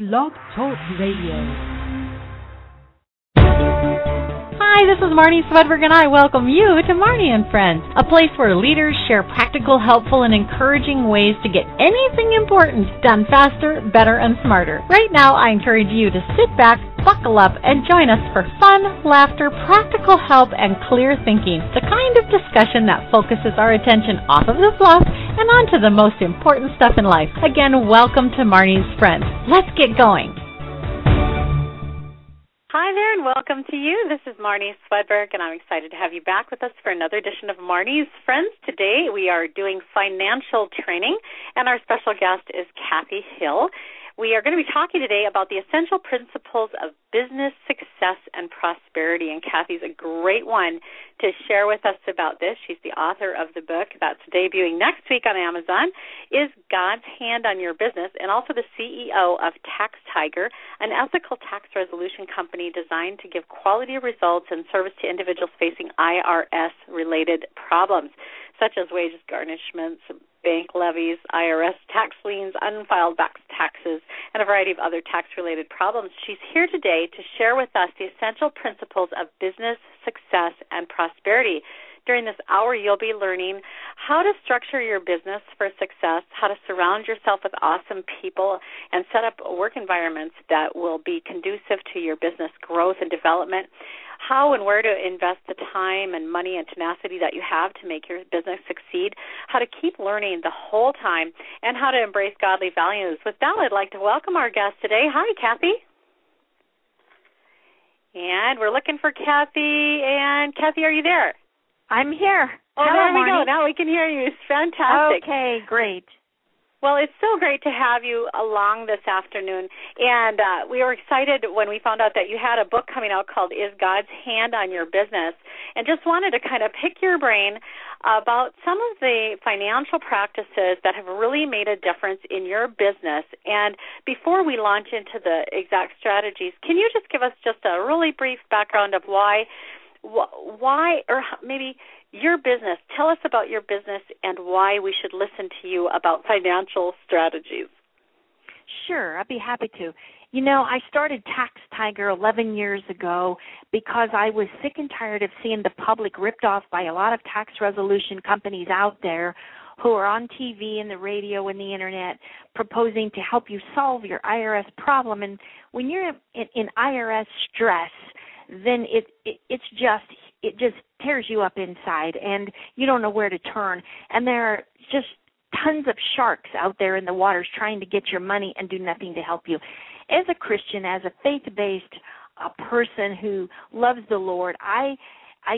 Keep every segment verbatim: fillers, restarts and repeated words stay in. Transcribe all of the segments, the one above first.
Blog Talk Radio. Hi, this is Marnie Swedberg, and I welcome you to Marnie and Friends, a place where leaders share practical, helpful, and encouraging ways to get anything important done faster, better, and smarter. Right now, I encourage you to sit back, buckle up, and join us for fun, laughter, practical help, and clear thinking, the kind of discussion that focuses our attention off of the fluff and onto the most important stuff in life. Again, welcome to Marnie's Friends. Let's get going. Hi there, and welcome to you. This is Marnie Swedberg, and I'm excited to have you back with us for another edition of Marnie's Friends. Today we are doing financial training, and our special guest is Kathy Hill. We are going to be talking today about the essential principles of business success and prosperity, and Kathy's a great one to share with us about this. She's the author of the book that's debuting next week on Amazon, Is God's Hand on Your Business, and also the C E O of Tax Tiger, an ethical tax resolution company designed to give quality results and service to individuals facing I R S-related problems, such as wages garnishments, bank levies, I R S tax liens, unfiled back taxes, and a variety of other tax-related problems. She's here today to share with us the essential principles of business success and prosperity. During this hour, you'll be learning how to structure your business for success, how to surround yourself with awesome people, and set up work environments that will be conducive to your business growth and development, how and where to invest the time and money and tenacity that you have to make your business succeed, how to keep learning the whole time, and how to embrace godly values. With that, I'd like to welcome our guest today. Hi, Kathy. And we're looking for Kathy. And Kathy, are you there? I'm here. Oh, Hello, there we Marnie. go. Now we can hear you. It's fantastic. Okay, great. Well, it's so great to have you along this afternoon. And uh, we were excited when we found out that you had a book coming out called Is God's Hand on Your Business? And just wanted to kind of pick your brain about some of the financial practices that have really made a difference in your business. And before we launch into the exact strategies, can you just give us just a really brief background of why, why, or maybe your business? Tell us about your business and why we should listen to you about financial strategies. Sure, I'd be happy to. You know, I started Tax Tiger eleven years ago because I was sick and tired of seeing the public ripped off by a lot of tax resolution companies out there who are on T V and the radio and the Internet proposing to help you solve your I R S problem. And when you're in, in I R S stress, then it, it it's just it just tears you up inside, and you don't know where to turn. And there are just tons of sharks out there in the waters trying to get your money and do nothing to help you. As a Christian, as a faith-based uh, person who loves the Lord, I I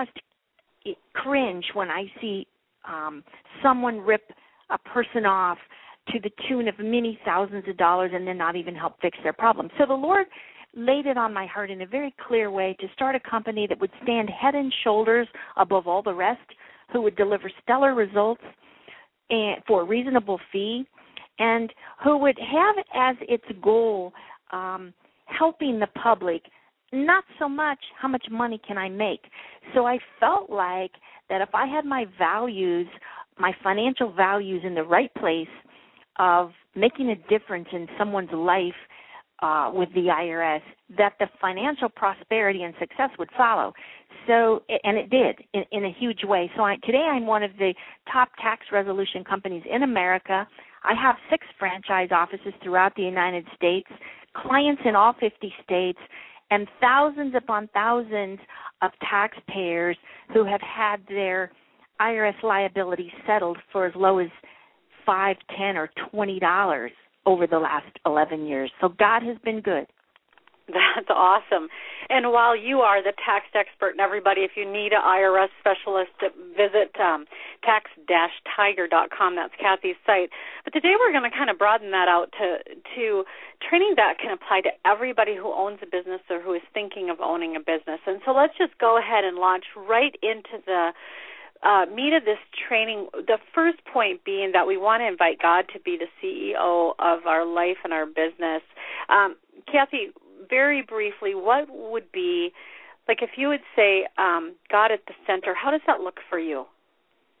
just cringe when I see um, someone rip a person off to the tune of many thousands of dollars and then not even help fix their problem. So the Lord laid it on my heart in a very clear way to start a company that would stand head and shoulders above all the rest, who would deliver stellar results and for a reasonable fee, and who would have as its goal um, helping the public, not so much how much money can I make. So I felt like that if I had my values, my financial values in the right place of making a difference in someone's life, Uh, with the I R S, that the financial prosperity and success would follow. So, and it did in, in a huge way. So I, today I'm one of the top tax resolution companies in America. I have six franchise offices throughout the United States, clients in all fifty states, and thousands upon thousands of taxpayers who have had their I R S liabilities settled for as low as five, ten, or twenty dollars over the last eleven years. So God has been good. That's awesome. And while you are the tax expert, and everybody, if you need an I R S specialist, visit um, tax dash tiger dot com. That's Kathy's site. But today we're going to kind of broaden that out to, to training that can apply to everybody who owns a business or who is thinking of owning a business. And so let's just go ahead and launch right into the Uh, meat of this training, the first point being that we want to invite God to be the C E O of our life and our business. Um, Kathy, very briefly, what would be, like if you would say um, God at the center, how does that look for you?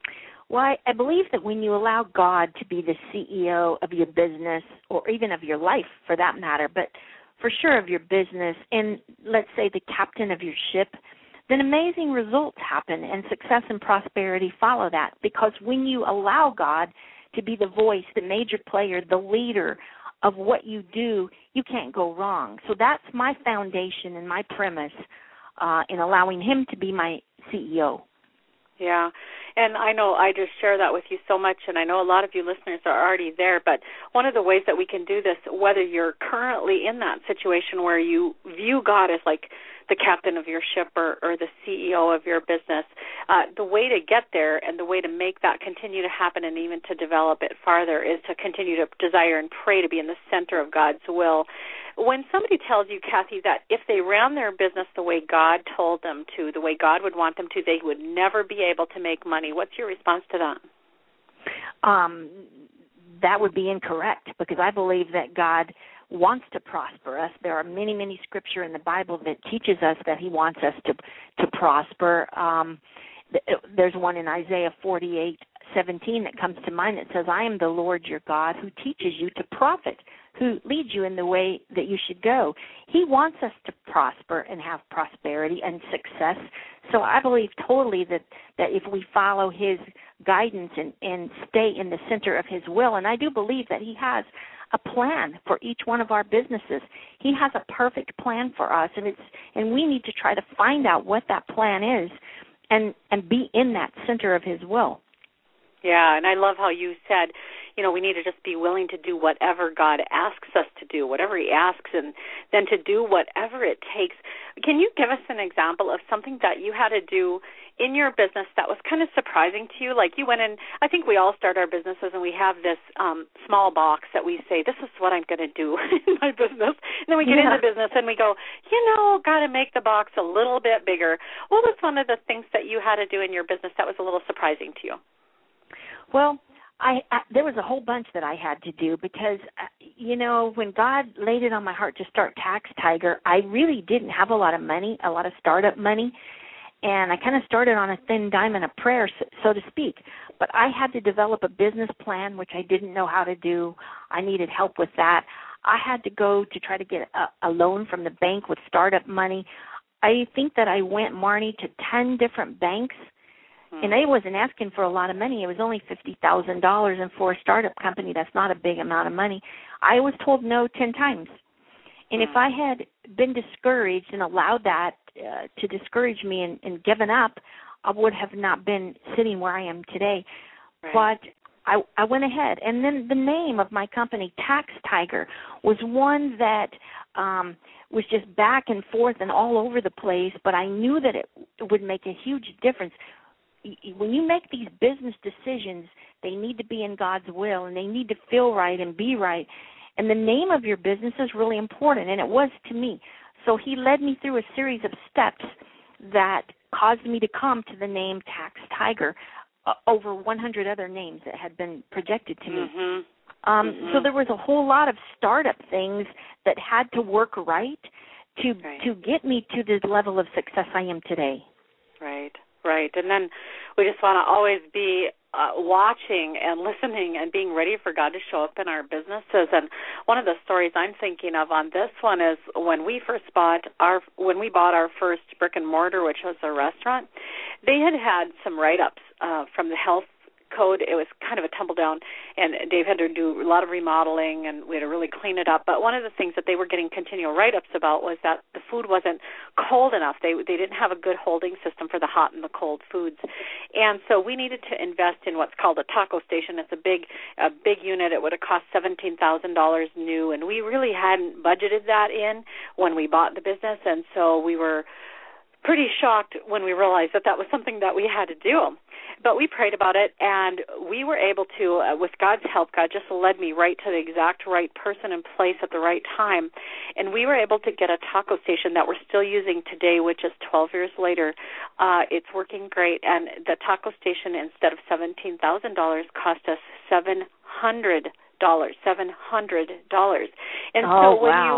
Well, I, I believe that when you allow God to be the C E O of your business, or even of your life for that matter, but for sure of your business, and let's say the captain of your ship, then amazing results happen and success and prosperity follow that. Because when you allow God to be the voice, the major player, the leader of what you do, you can't go wrong. So that's my foundation and my premise uh, in allowing him to be my C E O. Yeah, and I know I just share that with you so much, and I know a lot of you listeners are already there, but one of the ways that we can do this, whether you're currently in that situation where you view God as like the captain of your ship or, or the C E O of your business, uh, the way to get there and the way to make that continue to happen and even to develop it farther is to continue to desire and pray to be in the center of God's will. When somebody tells you, Kathy, that if they ran their business the way God told them to, the way God would want them to, they would never be able to make money, what's your response to that? Um, that would be incorrect, because I believe that God wants to prosper us. There are many, many scripture in the Bible that teaches us that he wants us to to prosper. Um, there's one in Isaiah forty-eight seventeen that comes to mind that says, I am the Lord your God who teaches you to profit, who leads you in the way that you should go. He wants us to prosper and have prosperity and success. So I believe totally that, that if we follow his guidance and, and stay in the center of his will, and I do believe that he has a plan for each one of our businesses. He has a perfect plan for us, and it's and we need to try to find out what that plan is and, and be in that center of his will. Yeah, and I love how you said, you know, we need to just be willing to do whatever God asks us to do, whatever he asks, and then to do whatever it takes. Can you give us an example of something that you had to do in your business that was kind of surprising to you? Like you went in, I think we all start our businesses and we have this um, small box that we say, this is what I'm going to do in my business. And then we get yeah. into business and we go, you know, got to make the box a little bit bigger. What was one of the things that you had to do in your business that was a little surprising to you? Well, I, I there was a whole bunch that I had to do because, uh, you know, when God laid it on my heart to start Tax Tiger, I really didn't have a lot of money, a lot of startup money, and I kind of started on a thin dime and a prayer, so, so to speak. But I had to develop a business plan, which I didn't know how to do. I needed help with that. I had to go to try to get a, a loan from the bank with startup money. I think that I went, Marnie, to ten different banks. And they wasn't asking for a lot of money. It was only fifty thousand dollars, and for a startup company, that's not a big amount of money. I was told no ten times. And if I had been discouraged and allowed that uh, to discourage me and, and given up, I would have not been sitting where I am today. Right. But I, I went ahead. And then the name of my company, Tax Tiger, was one that um, was just back and forth and all over the place, but I knew that it would make a huge difference. When you make these business decisions, they need to be in God's will, and they need to feel right and be right. And the name of your business is really important, and it was to me. So he led me through a series of steps that caused me to come to the name Tax Tiger, uh, over one hundred other names that had been projected to me. Mm-hmm. Um, mm-hmm. So there was a whole lot of startup things that had to work right to right. to get me to the level of success I am today. Right. Right, and then we just want to always be uh, watching and listening and being ready for God to show up in our businesses. And one of the stories I'm thinking of on this one is when we first bought our when we bought our first brick and mortar, which was a restaurant. They had had some write-ups uh, from the health code. It was kind of a tumble down, and Dave had to do a lot of remodeling, and we had to really clean it up. But one of the things that they were getting continual write-ups about was that the food wasn't cold enough. They they didn't have a good holding system for the hot and the cold foods, and so we needed to invest in what's called a taco station. It's a big a big unit. It would have cost seventeen thousand dollars new, and we really hadn't budgeted that in when we bought the business, and so we were pretty shocked when we realized that that was something that we had to do. But we prayed about it, and we were able to, uh, with God's help, God just led me right to the exact right person and place at the right time, and we were able to get a taco station that we're still using today, which is twelve years later. Uh, it's working great, and the taco station, instead of seventeen thousand dollars, cost us seven hundred dollars, seven hundred dollars. And oh, so when wow. you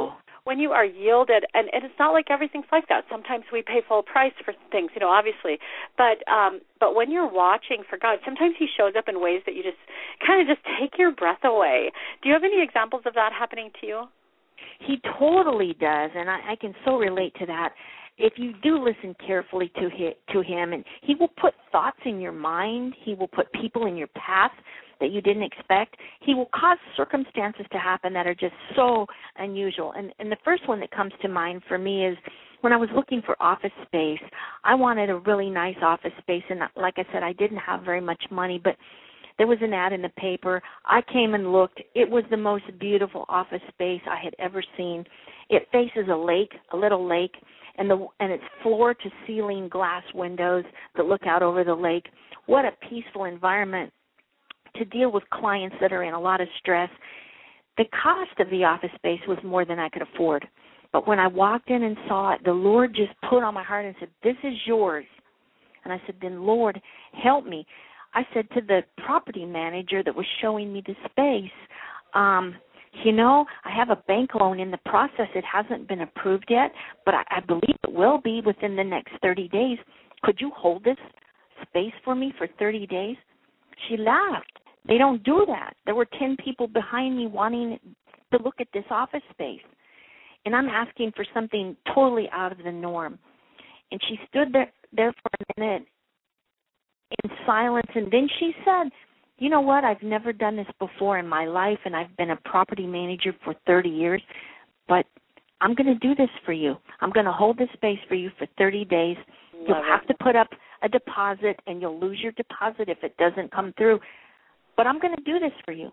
when you are yielded, and, and it's not like everything's like that. Sometimes we pay full price for things, you know, obviously. But um, but when you're watching for God, sometimes he shows up in ways that you just kind of just take your breath away. Do you have any examples of that happening to you? He totally does, and I, I can so relate to that. If you do listen carefully to him, to him, and he will put thoughts in your mind, he will put people in your path that you didn't expect. He will cause circumstances to happen that are just so unusual. And, and the first one that comes to mind for me is when I was looking for office space. I wanted a really nice office space, and like I said, I didn't have very much money, but there was an ad in the paper. I came and looked. It was the most beautiful office space I had ever seen. It faces a lake, a little lake, and the and it's floor-to-ceiling glass windows that look out over the lake. What a peaceful environment to deal with clients that are in a lot of stress. The cost of the office space was more than I could afford. But when I walked in and saw it, the Lord just put on my heart and said, this is yours. And I said, then, Lord, help me. I said to the property manager that was showing me the space, um, you know, I have a bank loan in the process. It hasn't been approved yet, but I, I believe it will be within the next thirty days. Could you hold this space for me for thirty days? She laughed. They don't do that. There were ten people behind me wanting to look at this office space, and I'm asking for something totally out of the norm. And she stood there, there for a minute in silence, and then she said, you know what, I've never done this before in my life, and I've been a property manager for thirty years, but I'm going to do this for you. I'm going to hold this space for you for thirty days. Love you'll it. Have to put up a deposit, and you'll lose your deposit if it doesn't come through, but I'm going to do this for you.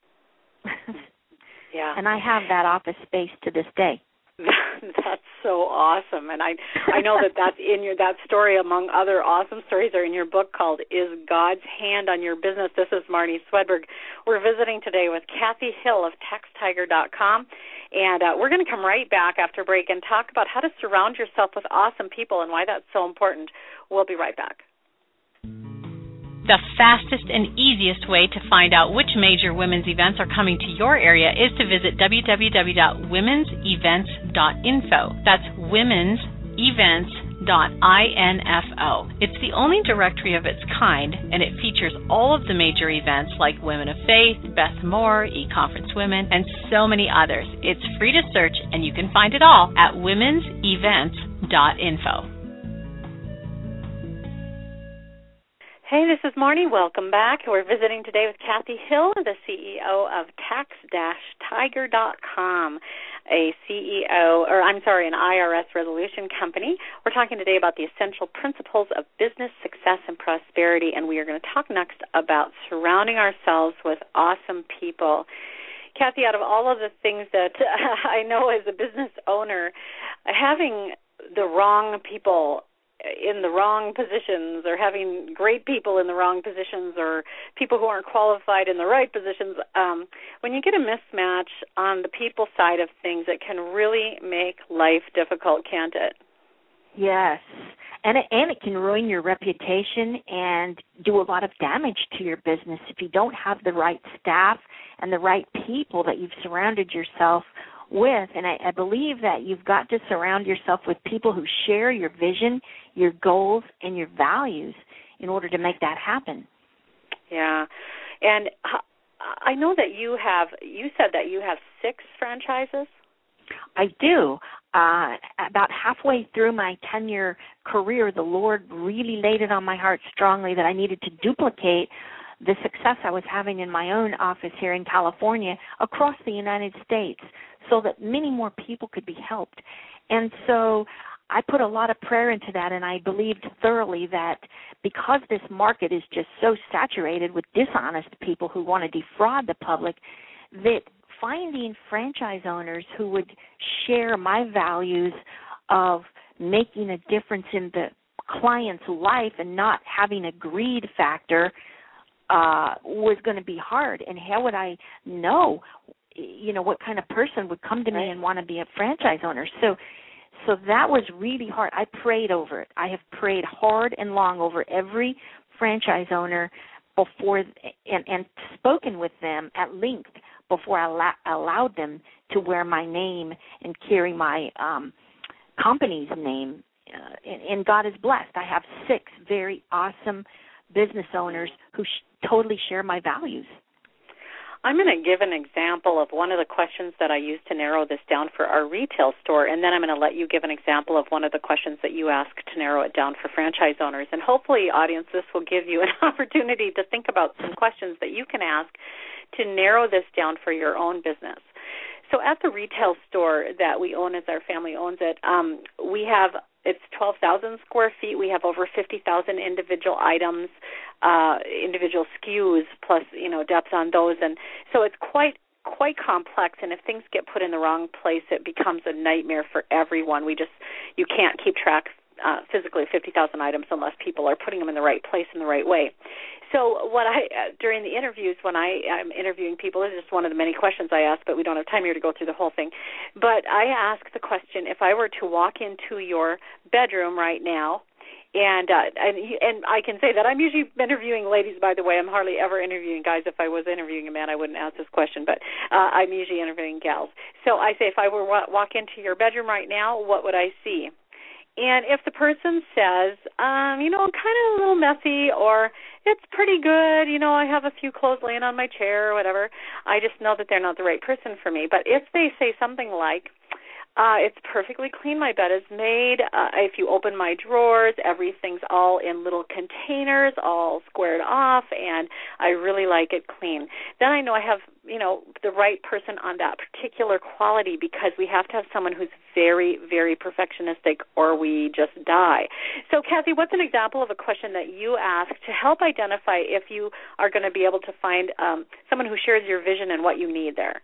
Yeah. And I have that office space to this day. That's so awesome, and I I know that that's in your that story among other awesome stories are in your book called "Is God's Hand on Your Business?" This is Marnie Swedberg. We're visiting today with Kathy Hill of tax tiger dot com, and uh, we're going to come right back after break and talk about how to surround yourself with awesome people and why that's so important. We'll be right back. The fastest and easiest way to find out which major women's events are coming to your area is to visit w w w dot women's events dot info. That's women's events dot info. It's the only directory of its kind, and it features all of the major events like Women of Faith, Beth Moore, eConference Women, and so many others. It's free to search, and you can find it all at women's events dot info. Hey, this is Marnie. Welcome back. We're visiting today with Kathy Hill, the C E O of tax tiger dot com, a C E O, or I'm sorry, an I R S resolution company. We're talking today about the essential principles of business success and prosperity, and we are going to talk next about surrounding ourselves with awesome people. Kathy, out of all of the things that I know as a business owner, having the wrong people in the wrong positions or having great people in the wrong positions or people who aren't qualified in the right positions, um, when you get a mismatch on the people side of things, it can really make life difficult, can't it? Yes, and it, and it can ruin your reputation and do a lot of damage to your business if you don't have the right staff and the right people that you've surrounded yourself with. And I, I believe that you've got to surround yourself with people who share your vision, your goals, and your values in order to make that happen. Yeah. And I know that you have, you said that you have six franchises? I do. Uh, about halfway through my ten-year career, the Lord really laid it on my heart strongly that I needed to duplicate the success I was having in my own office here in California across the United States so that many more people could be helped. And so I put a lot of prayer into that, and I believed thoroughly that because this market is just so saturated with dishonest people who want to defraud the public, that finding franchise owners who would share my values of making a difference in the client's life and not having a greed factor uh, was going to be hard. And how would I know, you know, what kind of person would come to me and want to be a franchise owner? So so that was really hard. I prayed over it. I have prayed hard and long over every franchise owner before and, and spoken with them at length before I la- allowed them to wear my name and carry my um, company's name. Uh, and, and God is blessed. I have six very awesome business owners who sh- totally share my values. I'm going to give an example of one of the questions that I used to narrow this down for our retail store, and then I'm going to let you give an example of one of the questions that you asked to narrow it down for franchise owners. And hopefully, audience, this will give you an opportunity to think about some questions that you can ask to narrow this down for your own business. So at the retail store that we own, as our family owns it, um, we have, it's twelve thousand square feet. We have over fifty thousand individual items, uh, individual S K Us, plus, you know, depth on those. And so it's quite quite complex, and if things get put in the wrong place, it becomes a nightmare for everyone. We just, you can't keep track uh, physically of fifty thousand items unless people are putting them in the right place in the right way. So what I, uh, during the interviews, when I am interviewing people, this is just one of the many questions I ask, but we don't have time here to go through the whole thing. But I ask the question, if I were to walk into your bedroom right now, and uh, and and I can say that I'm usually interviewing ladies, by the way. I'm hardly ever interviewing guys. If I was interviewing a man, I wouldn't ask this question, but uh, I'm usually interviewing gals. So I say, if I were to walk into your bedroom right now, what would I see? And if the person says, um, you know, kind of a little messy, or it's pretty good, you know, I have a few clothes laying on my chair or whatever, I just know that they're not the right person for me. But if they say something like, Uh, it's perfectly clean. My bed is made. Uh, if you open my drawers, everything's all in little containers, all squared off, and I really like it clean. Then I know I have, you know, the right person on that particular quality, because we have to have someone who's very, very perfectionistic, or we just die. So, Kathy, what's an example of a question that you ask to help identify if you are going to be able to find um, someone who shares your vision and what you need there?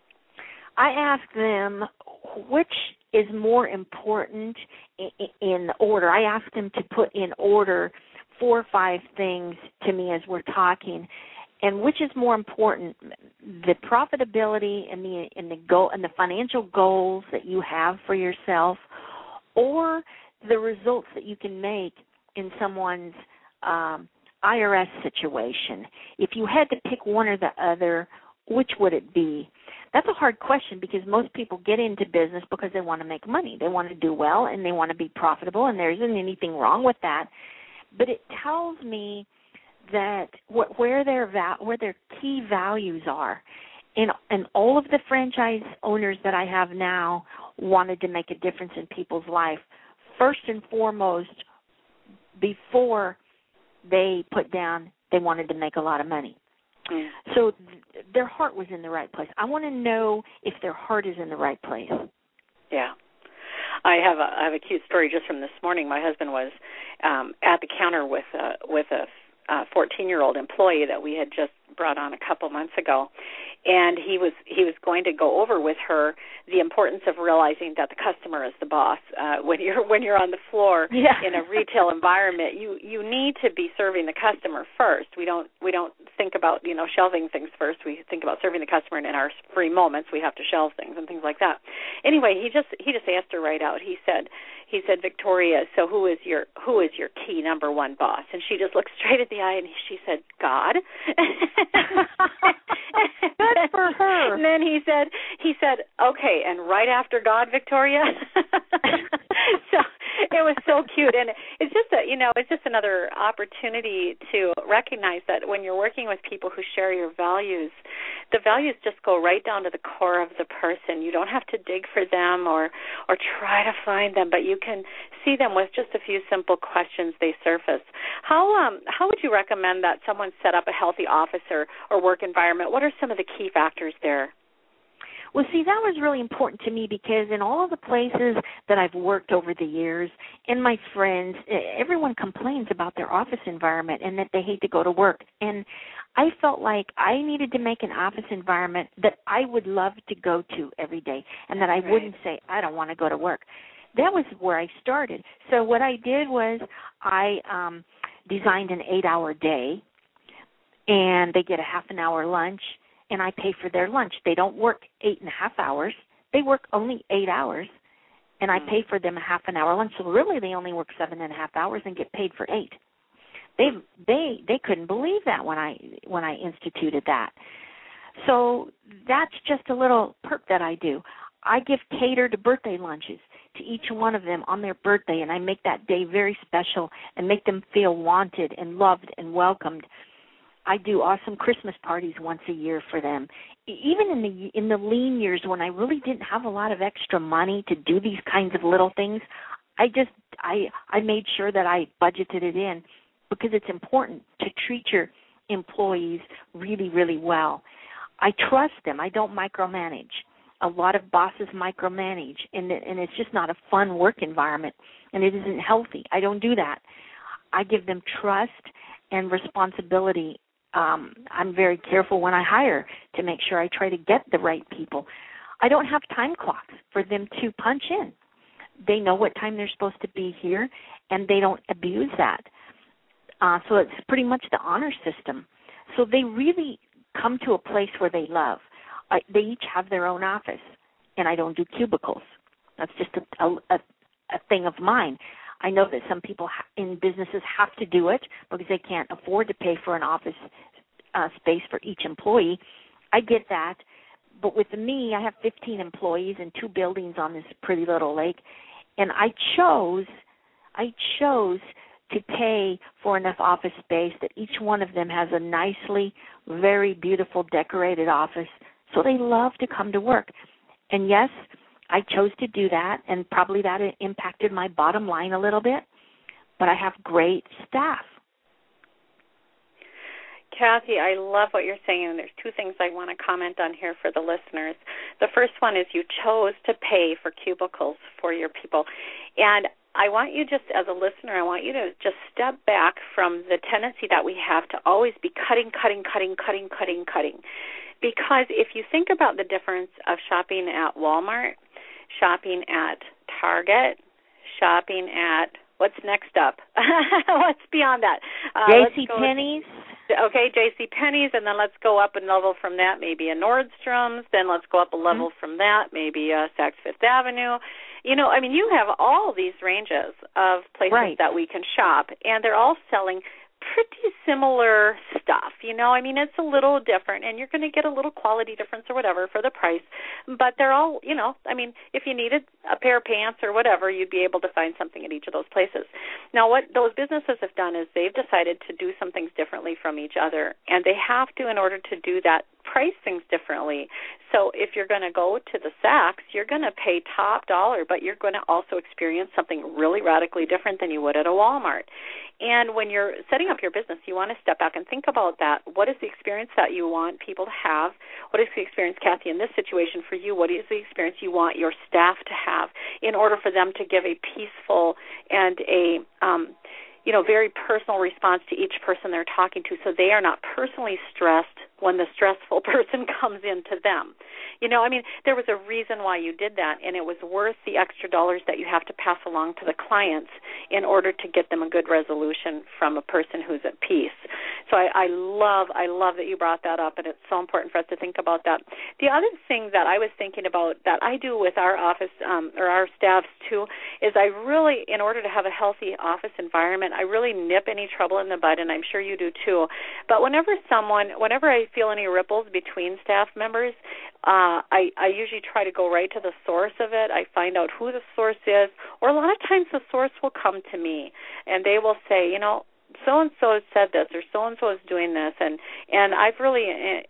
I ask them which is more important in order. I ask them to put in order four or five things to me as we're talking, and which is more important: the profitability and the and the goal and the financial goals that you have for yourself, or the results that you can make in someone's um, I R S situation. If you had to pick one or the other, which would it be? That's a hard question, because most people get into business because they want to make money. They want to do well, and they want to be profitable, and there isn't anything wrong with that. But it tells me that what, where their va- where their key values are. And, and all of the franchise owners that I have now wanted to make a difference in people's life, first and foremost, before they put down they wanted to make a lot of money. Mm. So th- their heart was in the right place. I want to know if their heart is in the right place. Yeah. I have a I have a cute story just from this morning. My husband was um, at the counter with a, with a fourteen-year-old employee that we had just brought on a couple months ago, and he was he was going to go over with her the importance of realizing that the customer is the boss. Uh, when you're when you're on the floor yeah. in a retail environment, you you need to be serving the customer first. We don't we don't think about you know shelving things first. We think about serving the customer, and in our free moments, we have to shelve things and things like that. Anyway, he just he just asked her right out. He said he said Victoria, so who is your who is your key number one boss? And she just looked straight at the eye, and she said, God. Good for her. And then he said, he said, okay, and right after God, Victoria. So it was so cute, and it's just a, you know, it's just another opportunity to recognize that when you're working with people who share your values, the values just go right down to the core of the person. You don't have to dig for them or or try to find them, but you can see them with just a few simple questions. They surface. How um how would you recommend that someone set up a healthy office or, or work environment? What are some of the key factors there? Well, see, that was really important to me, because in all of the places that I've worked over the years, and my friends, everyone complains about their office environment and that they hate to go to work. And I felt like I needed to make an office environment that I would love to go to every day, and that I right. wouldn't say, I don't want to go to work. That was where I started. So what I did was I um, designed an eight-hour day, and they get a half an hour lunch, and I pay for their lunch. They don't work eight and a half hours. They work only eight hours, and I pay for them a half an hour lunch. So really they only work seven and a half hours and get paid for eight. They they they couldn't believe that when I when I instituted that. So that's just a little perk that I do. I give catered birthday lunches to each one of them on their birthday, and I make that day very special and make them feel wanted and loved and welcomed. I do awesome Christmas parties once a year for them. Even in the in the lean years when I really didn't have a lot of extra money to do these kinds of little things, I just I I made sure that I budgeted it in, because it's important to treat your employees really, really well. I trust them. I don't micromanage. A lot of bosses micromanage, and it, and it's just not a fun work environment, and it isn't healthy. I don't do that. I give them trust and responsibility. Um, I'm very careful when I hire to make sure I try to get the right people. I don't have time clocks for them to punch in. They know what time they're supposed to be here, and they don't abuse that. Uh, so it's pretty much the honor system. So they really come to a place where they love. I, they each have their own office, and I don't do cubicles. That's just a, a, a thing of mine. I know that some people in businesses have to do it because they can't afford to pay for an office uh, space for each employee. I get that. But with me, I have fifteen employees and two buildings on this pretty little lake, and I chose, I chose to pay for enough office space that each one of them has a nicely, very beautiful decorated office, so they love to come to work. And yes, I chose to do that, and probably that impacted my bottom line a little bit, but I have great staff. Kathy, I love what you're saying, and there's two things I want to comment on here for the listeners. The first one is you chose to pay for cubicles for your people, and I want you just, as a listener, I want you to just step back from the tendency that we have to always be cutting, cutting, cutting, cutting, cutting, cutting. Because if you think about the difference of shopping at Walmart, shopping at Target, shopping at, what's next up? What's beyond that? Uh, JCPenney's. Okay, JCPenney's, and then let's go up a level from that, maybe a Nordstrom's. Then let's go up a level mm-hmm. from that, maybe a Saks Fifth Avenue. You know, I mean, you have all these ranges of places right. that we can shop, and they're all selling pretty similar stuff, you know. I mean, it's a little different, and you're going to get a little quality difference or whatever for the price, but they're all, you know, I mean, if you needed a pair of pants or whatever, you'd be able to find something at each of those places. Now, what those businesses have done is they've decided to do some things differently from each other, and they have to, in order to do that, price things differently. So if you're going to go to the Saks, you're going to pay top dollar, but you're going to also experience something really radically different than you would at a Walmart. And when you're setting up your business, you want to step back and think about that. What is the experience that you want people to have? What is the experience, Kathy, in this situation for you? What is the experience you want your staff to have in order for them to give a peaceful and a um, you know, very personal response to each person they're talking to, so they are not personally stressed when the stressful person comes into them. You know, I mean, there was a reason why you did that, and it was worth the extra dollars that you have to pass along to the clients in order to get them a good resolution from a person who's at peace. So I, I love, I love that you brought that up, and it's so important for us to think about that. The other thing that I was thinking about that I do with our office um, or our staffs too is I really, in order to have a healthy office environment, I really nip any trouble in the bud, and I'm sure you do too. But whenever someone, whenever I feel any ripples between staff members, uh, I, I usually try to go right to the source of it. I find out who the source is, or a lot of times the source will come to me, and they will say, you know, so-and-so has said this, or so-and-so is doing this, and, and I've really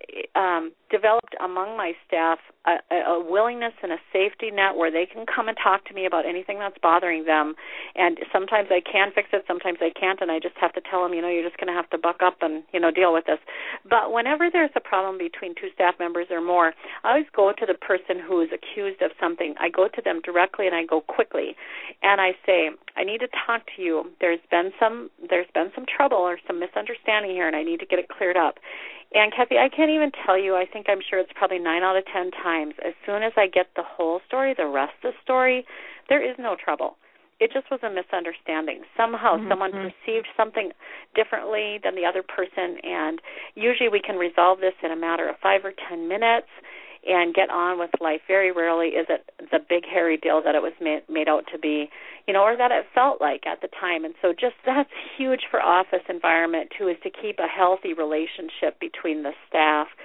um, developed among my staff a, a willingness and a safety net where they can come and talk to me about anything that's bothering them, and sometimes I can fix it, sometimes I can't, and I just have to tell them, you know, you're just going to have to buck up and, you know, deal with this. But whenever there's a problem between two staff members or more, I always go to the person who is accused of something. I go to them directly, and I go quickly, and I say, I need to talk to you. There's been some, there's been some trouble or some misunderstanding here, and I need to get it cleared up. And, Kathy, I can't even tell you, I think I'm sure it's probably nine out of ten times, as soon as I get the whole story, the rest of the story, there is no trouble. It just was a misunderstanding. Somehow mm-hmm. someone perceived something differently than the other person, and usually we can resolve this in a matter of five or ten minutes and get on with life. Very rarely is it the big, hairy deal that it was made, made out to be, you know, or that it felt like at the time. And so just that's huge for office environment, too, is to keep a healthy relationship between the staff.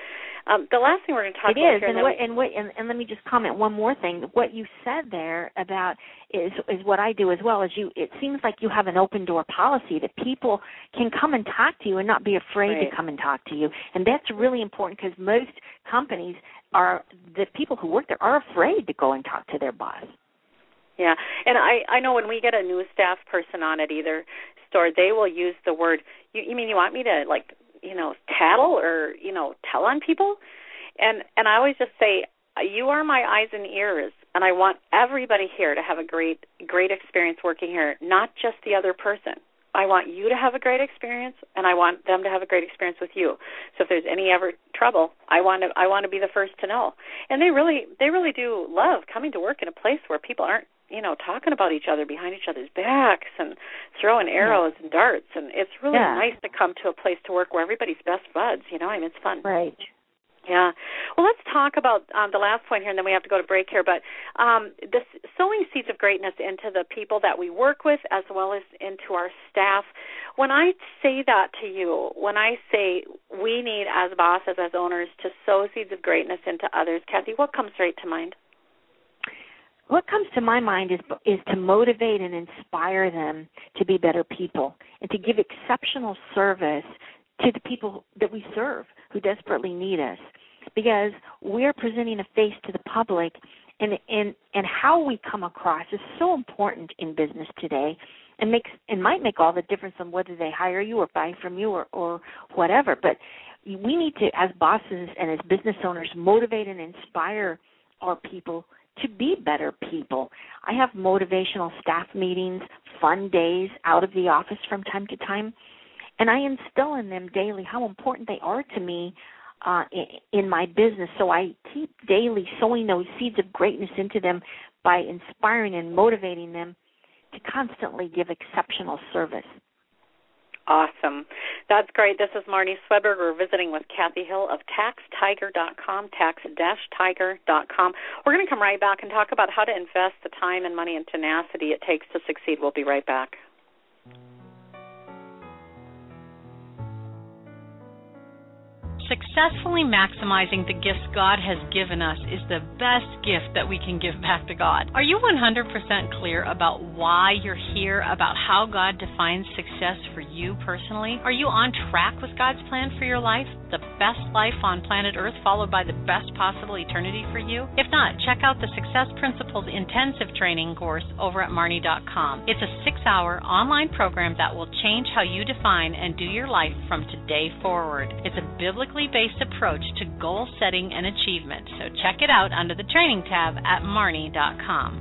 Um, the last thing we're going to talk it about is, here, and, what, and, what, and, and let me just comment one more thing. What you said there about is is what I do as well. Is you? It seems like you have an open door policy that people can come and talk to you and not be afraid right. to come and talk to you, and that's really important because most companies are the people who work there are afraid to go and talk to their boss. Yeah, and I, I know when we get a new staff person on at either store, they will use the word, you, you mean you want me to, like, you know, tattle or, you know, tell on people? And and I always just say, you are my eyes and ears, and I want everybody here to have a great, great experience working here, not just the other person. I want you to have a great experience, and I want them to have a great experience with you. So if there's any ever trouble, I want to I want to be the first to know. And they really they really do love coming to work in a place where people aren't, you know, talking about each other behind each other's backs and throwing arrows yeah. and darts. And it's really yeah. nice to come to a place to work where everybody's best buds. You know, I mean, it's fun. Right. Yeah. Well, let's talk about um, the last point here, and then we have to go to break here. But um, this sowing seeds of greatness into the people that we work with as well as into our staff. When I say that to you, when I say we need as bosses, as owners, to sow seeds of greatness into others, Kathy, what comes right to mind? What comes to my mind is is to motivate and inspire them to be better people and to give exceptional service to the people that we serve who desperately need us, because we're presenting a face to the public, and and, and how we come across is so important in business today, and makes and might make all the difference on whether they hire you or buy from you or, or whatever. But we need to, as bosses and as business owners, motivate and inspire our people to be better people. I have motivational staff meetings, fun days out of the office from time to time, and I instill in them daily how important they are to me uh, in, in my business. So I keep daily sowing those seeds of greatness into them by inspiring and motivating them to constantly give exceptional service. Awesome. That's great. This is Marnie Swedberg. We're visiting with Kathy Hill of tax tiger dot com, tax dash tiger dot com. We're going to come right back and talk about how to invest the time and money and tenacity it takes to succeed. We'll be right back. Successfully maximizing the gifts God has given us is the best gift that we can give back to God. Are you one hundred percent clear about why you're here, about how God defines success for you personally? Are you on track with God's plan for your life? The best life on planet Earth followed by the best possible eternity for you? If not, check out the Success Principles Intensive Training course over at marnie dot com. It's a six-hour online program that will change how you define and do your life from today forward. It's a biblically based approach to goal setting and achievement. So check it out under the training tab at marnie dot com.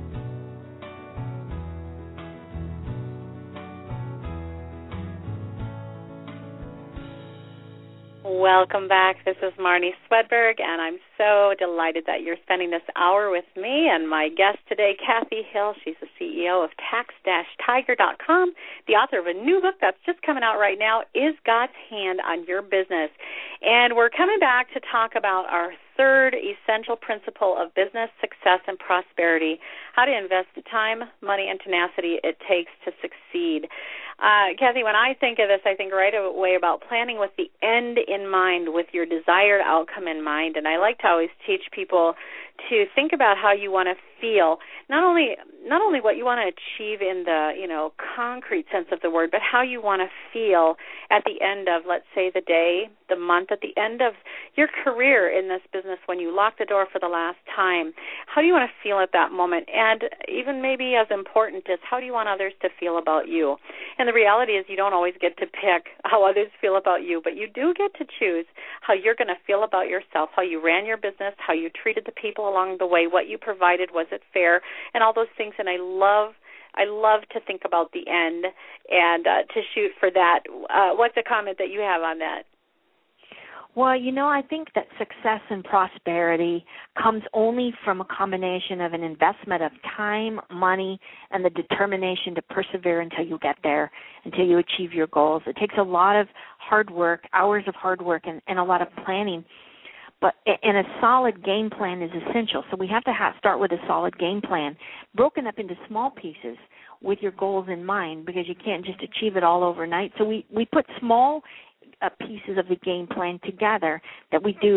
Welcome back. This is Marnie Swedberg, and I'm so delighted that you're spending this hour with me and my guest today, Kathy Hill. She's the C E O of tax dash tiger dot com, the author of a new book that's just coming out right now, Is God's Hand on Your Business? And we're coming back to talk about our third essential principle of business success and prosperity, how to invest the time, money, and tenacity it takes to succeed. Uh, Kathy, when I think of this, I think right away about planning with the end in mind, with your desired outcome in mind. And I like to always teach people to think about how you want to feel, not only not only what you want to achieve in the, you know, concrete sense of the word, but how you want to feel at the end of, let's say, the day, the month, at the end of your career in this business when you lock the door for the last time. How do you want to feel at that moment? And even maybe as important is, how do you want others to feel about you? And the reality is you don't always get to pick how others feel about you, but you do get to choose how you're going to feel about yourself, how you ran your business, how you treated the people along the way, what you provided, was it fair, and all those things. And I love I love to think about the end and uh, to shoot for that. Uh, what's a comment that you have on that? Well, you know, I think that success and prosperity comes only from a combination of an investment of time, money, and the determination to persevere until you get there, until you achieve your goals. It takes a lot of hard work, hours of hard work, and, and a lot of planning. But and a solid game plan is essential. So we have to have, start with a solid game plan, broken up into small pieces with your goals in mind, because you can't just achieve it all overnight. So we, we put small uh, pieces of the game plan together that we do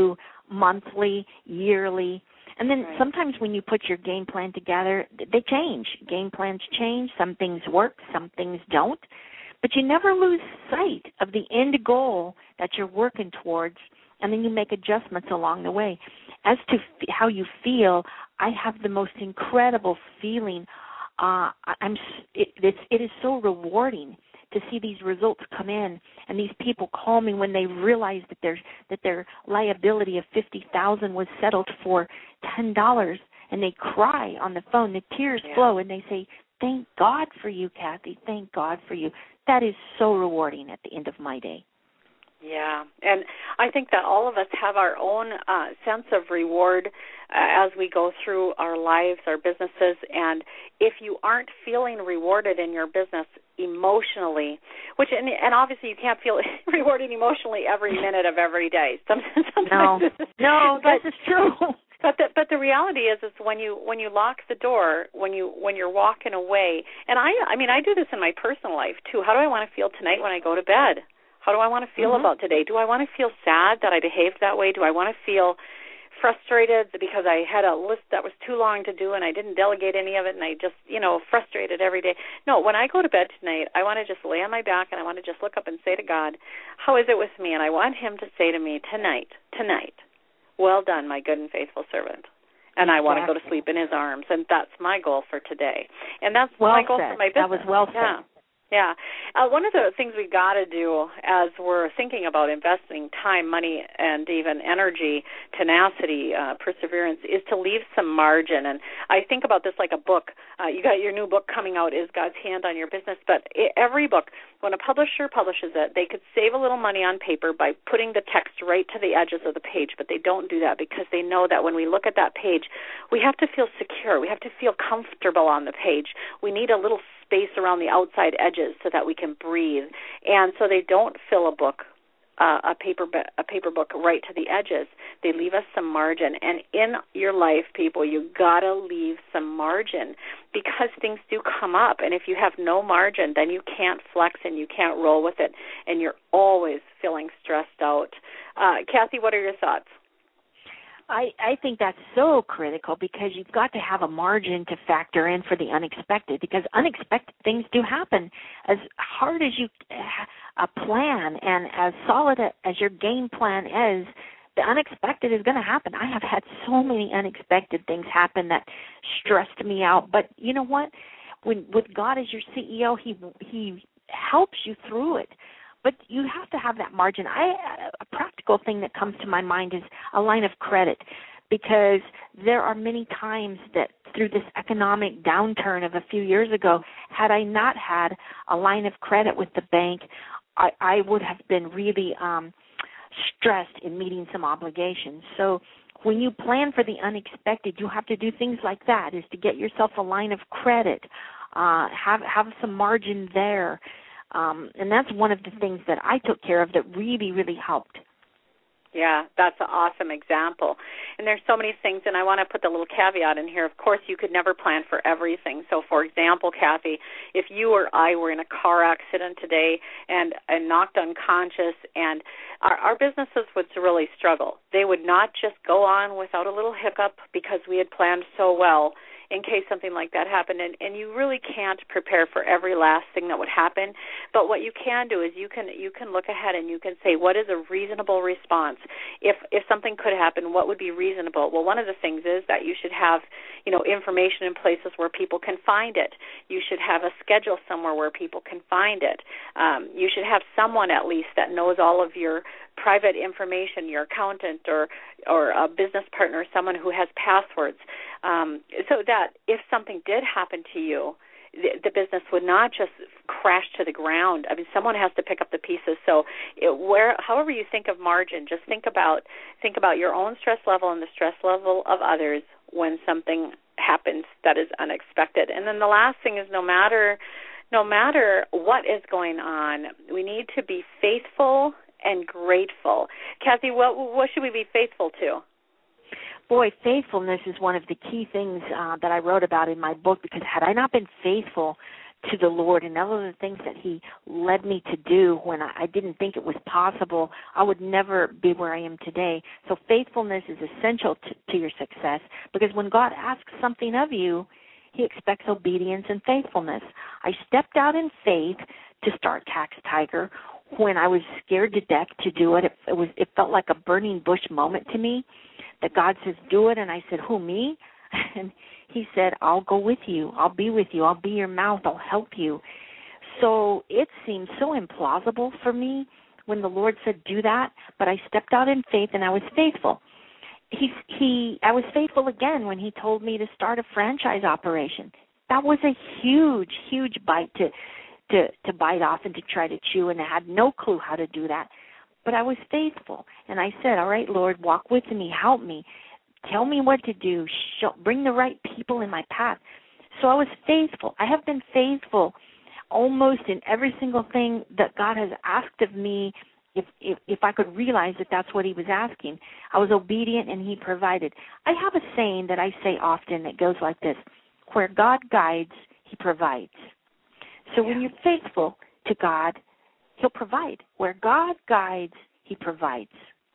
monthly, yearly. And then right. sometimes when you put your game plan together, they change. Game plans change. Some things work, some things don't. But you never lose sight of the end goal that you're working towards, and then you make adjustments along the way. As to f- how you feel, I have the most incredible feeling. Uh, I'm. It, it's, it is so rewarding to see these results come in, and these people call me when they realize that their that their liability of fifty thousand was settled for ten dollars, and they cry on the phone. The tears yeah. flow, and they say, "Thank God for you, Kathy. Thank God for you." That is so rewarding at the end of my day. Yeah, and I think that all of us have our own uh, sense of reward uh, as we go through our lives, our businesses, and if you aren't feeling rewarded in your business emotionally, which, and, and obviously you can't feel rewarded emotionally every minute of every day. Sometimes, no, no, but, this is true. But the, but the reality is, is when you when you lock the door, when you when you're walking away, and I I mean I do this in my personal life too. How do I want to feel tonight when I go to bed? How do I want to feel mm-hmm. about today? Do I want to feel sad that I behaved that way? Do I want to feel frustrated because I had a list that was too long to do and I didn't delegate any of it and I just, you know, frustrated every day? No, when I go to bed tonight, I want to just lay on my back and I want to just look up and say to God, how is it with me? And I want him to say to me tonight, tonight, well done, my good and faithful servant. And I want to go to sleep in his arms, and that's my goal for today. And that's well my goal said. for my business. That was well yeah. said. Yeah. Uh, one of the things we've got to do as we're thinking about investing time, money, and even energy, tenacity, uh, perseverance, is to leave some margin. And I think about this like a book. Uh, you got your new book coming out, Is God's Hand on Your Business? But it, every book, when a publisher publishes it, they could save a little money on paper by putting the text right to the edges of the page, but they don't do that because they know that when we look at that page, we have to feel secure. We have to feel comfortable on the page. We need a little space around the outside edges so that we can breathe. And so they don't fill a book, uh, a paper a paper book right to the edges. They leave us some margin. And in your life, people, you got to leave some margin because things do come up. And if you have no margin, then you can't flex and you can't roll with it. And you're always feeling stressed out. Uh, Kathy, what are your thoughts? I, I think that's so critical because you've got to have a margin to factor in for the unexpected because unexpected things do happen. As hard as you uh, plan and as solid as your game plan is, the unexpected is going to happen. I have had so many unexpected things happen that stressed me out. But you know what? When with God as your C E O, he he helps you through it. But you have to have that margin. I, a practical thing that comes to my mind is a line of credit because there are many times that through this economic downturn of a few years ago, had I not had a line of credit with the bank, I, I would have been really um, stressed in meeting some obligations. So when you plan for the unexpected, you have to do things like that, is to get yourself a line of credit, uh, have have some margin there. Um, and that's one of the things that I took care of that really, really helped. Yeah, that's an awesome example. And there's so many things, and I want to put the little caveat in here. Of course, you could never plan for everything. So, for example, Kathy, if you or I were in a car accident today and, and knocked unconscious, and our, our businesses would really struggle. They would not just go on without a little hiccup because we had planned so well in case something like that happened. And, and you really can't prepare for every last thing that would happen. But what you can do is you can you can look ahead and you can say, what is a reasonable response? If if something could happen, what would be reasonable? Well, one of the things is that you should have, you know, information in places where people can find it. You should have a schedule somewhere where people can find it. Um, you should have someone at least that knows all of your private information, your accountant or or a business partner, someone who has passwords, um, so that if something did happen to you, the, the business would not just crash to the ground. I mean, someone has to pick up the pieces. So, it, where, however you think of margin, just think about think about your own stress level and the stress level of others when something happens that is unexpected. And then the last thing is, no matter no matter what is going on, we need to be faithful and grateful. Kathy, what what should we be faithful to? Boy, faithfulness is one of the key things uh, that I wrote about in my book, because had I not been faithful to the Lord and all of the things that he led me to do when I, I didn't think it was possible, I would never be where I am today. So faithfulness is essential to, to your success, because when God asks something of you, he expects obedience and faithfulness. I stepped out in faith to start Tax Tiger when I was scared to death to do it. It, it was it felt like a burning bush moment to me, that God says, do it. And I said, who, me? And he said, I'll go with you. I'll be with you. I'll be your mouth. I'll help you. So it seemed so implausible for me when the Lord said, do that. But I stepped out in faith, and I was faithful. He, he, I was faithful again when he told me to start a franchise operation. That was a huge, huge bite to, to, to bite off and to try to chew, and I had no clue how to do that. But I was faithful, and I said, all right, Lord, walk with me, help me. Tell me what to do. Show, bring the right people in my path. So I was faithful. I have been faithful almost in every single thing that God has asked of me, if, if if I could realize that that's what he was asking. I was obedient, and he provided. I have a saying that I say often that goes like this: where God guides, he provides. So yeah. When you're faithful to God, he'll provide. Where God guides, he provides.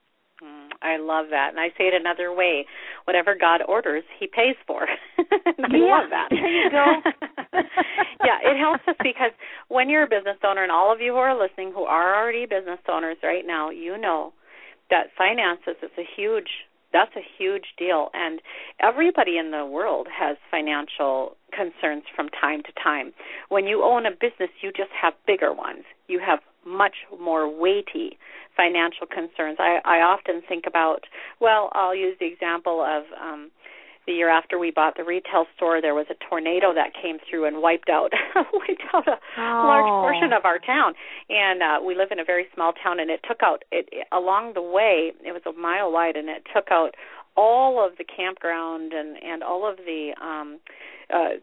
I love that. And I say it another way. Whatever God orders, he pays for. And I yeah, love that. There you go. Yeah, it helps us because when you're a business owner, and all of you who are listening who are already business owners right now, you know that finances is a huge, that's a huge deal. And everybody in the world has financial concerns from time to time. When you own a business, you just have bigger ones. You have much more weighty financial concerns. I, I often think about, well, I'll use the example of um, the year after we bought the retail store, there was a tornado that came through and wiped out wiped out a oh. large portion of our town. And uh, we live in a very small town, and it took out, it, it along the way, it was a mile wide, and it took out all of the campground and, and all of the um, uh,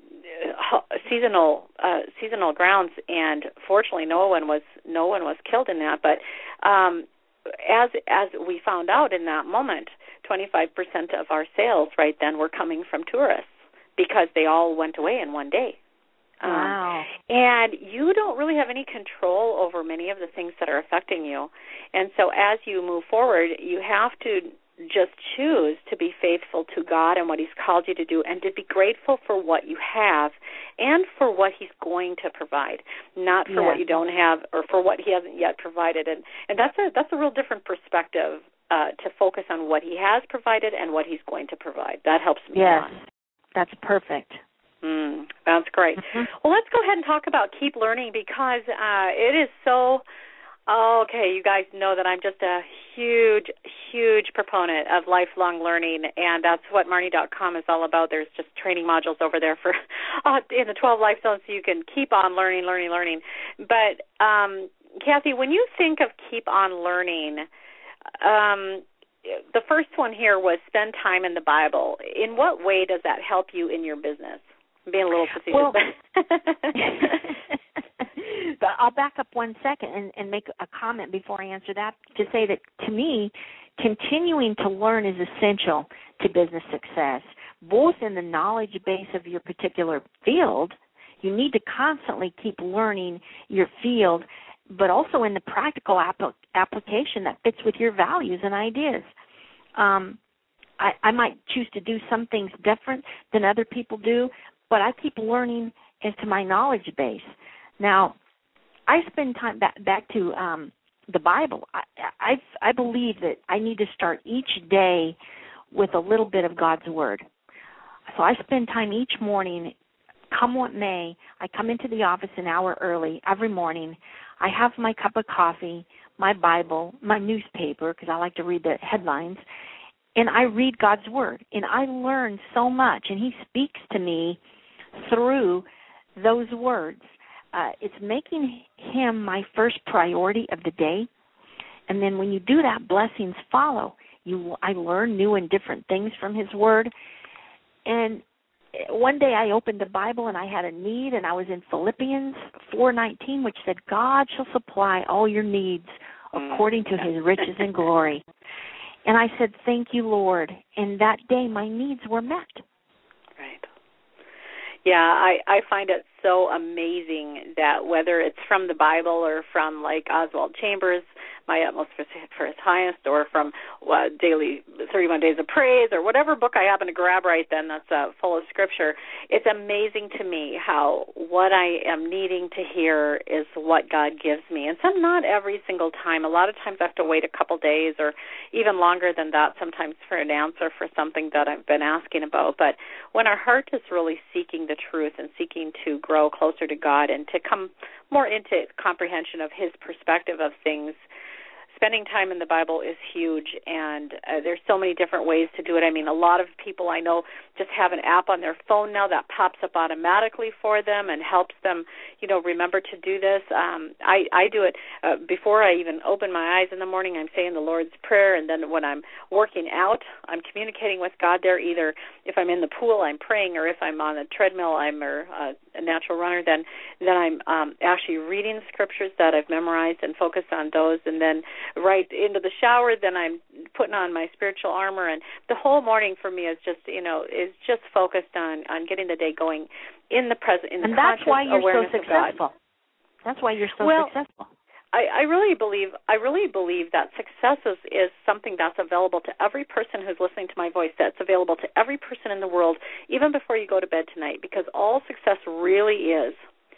seasonal uh, seasonal grounds. And fortunately, no one was no one was killed in that. But um, as as we found out in that moment, twenty-five percent of our sales right then were coming from tourists because they all went away in one day. Wow. Um, and you don't really have any control over many of the things that are affecting you. And so as you move forward, you have to just choose to be faithful to God and what he's called you to do, and to be grateful for what you have and for what he's going to provide, not for yeah. what you don't have or for what he hasn't yet provided. And, and that's a that's a real different perspective, uh, to focus on what he has provided and what he's going to provide. That helps me yes. a lot. That's perfect. Mm, that's great. Mm-hmm. Well, let's go ahead and talk about Keep Learning, because uh, it is so... Oh, okay, you guys know that I'm just a huge, huge proponent of lifelong learning, and that's what Marnie dot com is all about. There's just training modules over there for uh, in the twelve life zones, so you can keep on learning, learning, learning. But, um, Kathy, when you think of Keep On Learning, um, the first one here was spend time in the Bible. In what way does that help you in your business? I'm being a little facetious. Well, but I'll back up one second and, and make a comment before I answer that, to say that, to me, continuing to learn is essential to business success, both in the knowledge base of your particular field. You need to constantly keep learning your field, but also in the practical app- application that fits with your values and ideas. Um, I, I might choose to do some things different than other people do, but I keep learning into my knowledge base. Now, I spend time back, back to um, the Bible. I, I I believe that I need to start each day with a little bit of God's Word. So I spend time each morning, come what may. I come into the office an hour early every morning. I have my cup of coffee, my Bible, my newspaper, because I like to read the headlines, and I read God's Word. And I learn so much, and he speaks to me through those words. Uh, it's making him my first priority of the day. And then when you do that, blessings follow. You, I learn new and different things from his word. And one day I opened the Bible and I had a need, and I was in Philippians four nineteen, which said, God shall supply all your needs according to his riches and glory. And I said, thank you, Lord. And that day my needs were met. Right. Yeah, I, I find it so amazing that whether it's from the Bible or from like Oswald Chambers, My Utmost for, for His Highest, or from uh, Daily thirty-one Days of Praise, or whatever book I happen to grab right then that's uh, full of Scripture, it's amazing to me how what I am needing to hear is what God gives me. And some not every single time. A lot of times I have to wait a couple days or even longer than that sometimes for an answer for something that I've been asking about. But when our heart is really seeking the truth and seeking to grow closer to God and to come more into comprehension of His perspective of things, spending time in the Bible is huge, and uh, there's so many different ways to do it. I mean, a lot of people I know just have an app on their phone now that pops up automatically for them and helps them, you know, remember to do this. Um, I, I do it uh, before I even open my eyes in the morning. I'm saying the Lord's Prayer, and then when I'm working out, I'm communicating with God there. Either if I'm in the pool, I'm praying, or if I'm on a treadmill, I'm or, uh, a natural runner, then then I'm um, actually reading scriptures that I've memorized and focus on those, and then right into the shower, then I'm putting on my spiritual armor, and the whole morning for me is just, you know, is just focused on, on getting the day going in the present, in the and that's conscious why you're awareness so successful. of God. That's why you're so well, successful. I, I really believe I really believe that success is, is something that's available to every person who's listening to my voice, that's available to every person in the world, even before you go to bed tonight, because all success really is,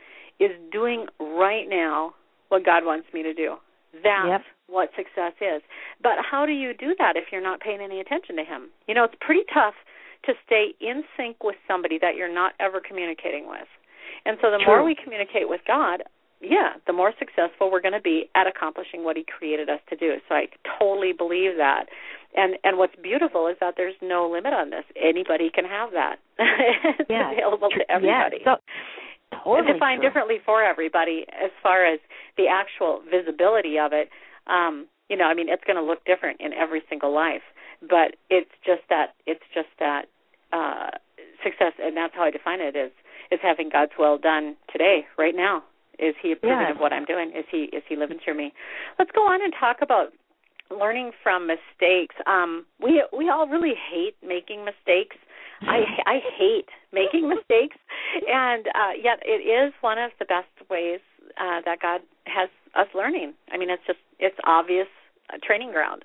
is doing right now what God wants me to do. That's yep. what success is. But how do you do that if you're not paying any attention to Him? You know, it's pretty tough to stay in sync with somebody that you're not ever communicating with. And so the True. more we communicate with God, yeah, the more successful we're going to be at accomplishing what He created us to do. So I totally believe that. And and what's beautiful is that there's no limit on this. Anybody can have that. It's yes. available to everybody. Yes. So, totally and defined true. differently for everybody as far as the actual visibility of it. Um, you know, I mean, it's going to look different in every single life, but it's just that it's just that uh, success, and that's how I define it, is is having God's will done today, right now. Is He approving yes. of what I'm doing? Is He is He living through me? Let's go on and talk about learning from mistakes. Um, we we all really hate making mistakes. I I hate making mistakes, and uh, yet it is one of the best ways uh, that God has us learning. I mean, it's just it's obvious uh, training ground.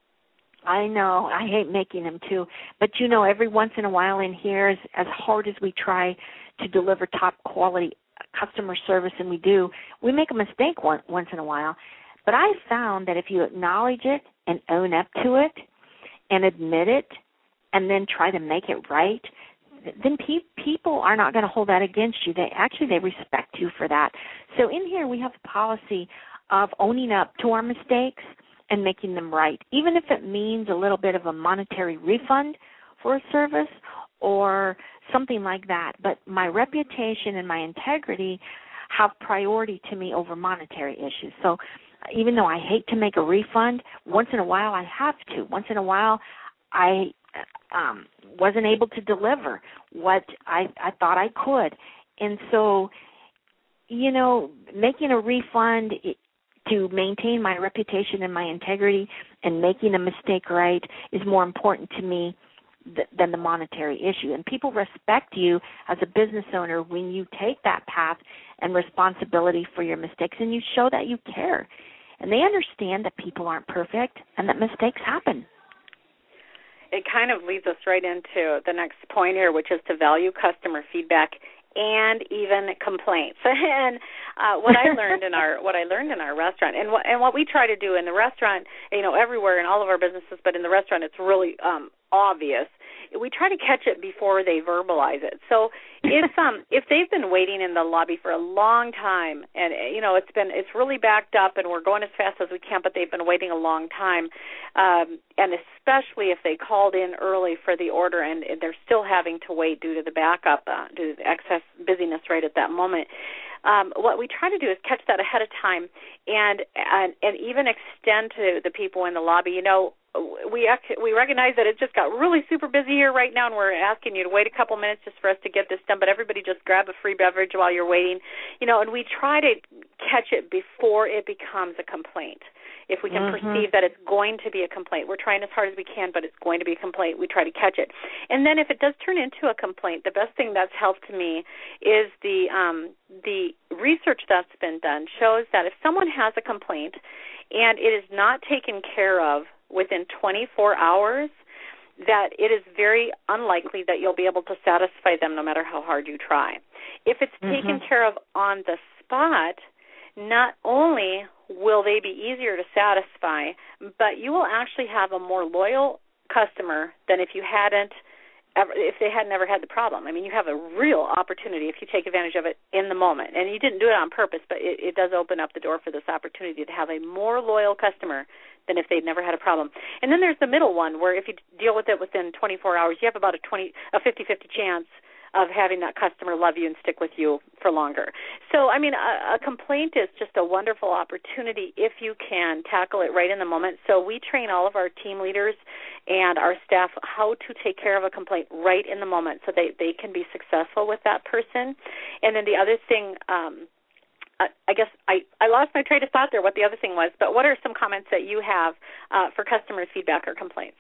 I know. I hate making them too. But, you know, every once in a while in here, as, as hard as we try to deliver top quality customer service, and we do, we make a mistake one, once in a while. But I found that if you acknowledge it and own up to it and admit it and then try to make it right, then pe- people are not going to hold that against you. They actually, they respect you for that. So in here we have a policy of owning up to our mistakes and making them right, even if it means a little bit of a monetary refund for a service or something like that. But my reputation and my integrity have priority to me over monetary issues. So even though I hate to make a refund, once in a while I have to. Once in a while I um, wasn't able to deliver what I, I thought I could. And so, you know, making a refund it, to maintain my reputation and my integrity and making a mistake right is more important to me th- than the monetary issue. And people respect you as a business owner when you take that path and responsibility for your mistakes and you show that you care. And they understand that people aren't perfect and that mistakes happen. It kind of leads us right into the next point here, which is to value customer feedback and even complaints. And uh, what I learned in our what I learned in our restaurant, and what and what we try to do in the restaurant, you know, everywhere in all of our businesses, but in the restaurant, it's really um, obvious. We try to catch it before they verbalize it. So if um if they've been waiting in the lobby for a long time, and you know it's been it's really backed up, and we're going as fast as we can, but they've been waiting a long time, um, and especially if they called in early for the order and they're still having to wait due to the backup, uh, due to the excess busyness right at that moment. Um, what we try to do is catch that ahead of time, and and, and even extend to the people in the lobby. You know, we we recognize that it just got really super busy here right now, and we're asking you to wait a couple minutes just for us to get this done, but everybody just grab a free beverage while you're waiting. You know, and we try to catch it before it becomes a complaint. If we can mm-hmm. perceive that it's going to be a complaint, we're trying as hard as we can, but it's going to be a complaint, we try to catch it. And then if it does turn into a complaint, the best thing that's helped me is the um, the research that's been done shows that if someone has a complaint and it is not taken care of within twenty-four hours, that it is very unlikely that you'll be able to satisfy them no matter how hard you try. If it's mm-hmm. taken care of on the spot, not only will they be easier to satisfy, but you will actually have a more loyal customer than if you hadn't ever, if they had never had the problem. I mean, you have a real opportunity if you take advantage of it in the moment. And you didn't do it on purpose, but it, it does open up the door for this opportunity to have a more loyal customer than if they'd never had a problem. And then there's the middle one where if you deal with it within twenty-four hours, you have about a twenty, a fifty-fifty chance of having that customer love you and stick with you for longer. So, I mean, a, a complaint is just a wonderful opportunity if you can tackle it right in the moment. So we train all of our team leaders and our staff how to take care of a complaint right in the moment so they, they can be successful with that person. And then the other thing, um, I guess I, I lost my train of thought there, what the other thing was, but what are some comments that you have uh, for customer feedback or complaints?